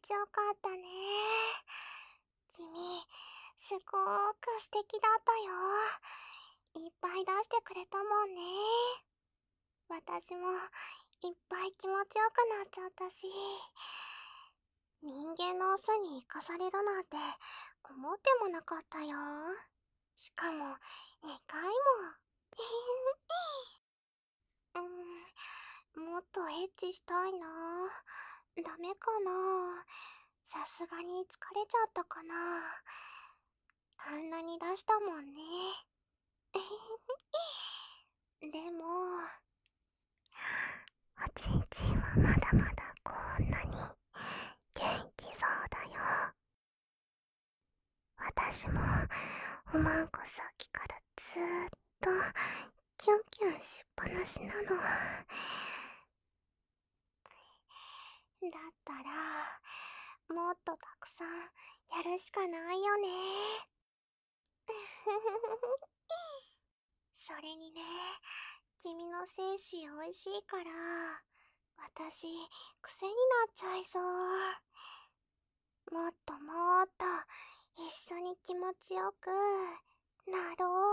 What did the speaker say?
ちよかったね。君、すごーく素敵だったよ。いっぱい出してくれたもんね。私もいっぱい気持ちよくなっちゃったし、人間の巣に生かされるなんて思ってもなかったよ。しかも、2回も。もっとエッチしたいな。ダメかな。さすがに疲れちゃったかな。あんなに出したもんね。でも、おちんちんはまだまだこんなに元気そうだよ。私もおまんこさっきからずーっとキュンキュンしっぱなしなの。だったら、もっとたくさんやるしかないよね。それにね、君の精子美味しいから、私、癖になっちゃいそう。もっともっと、一緒に気持ちよくなろう。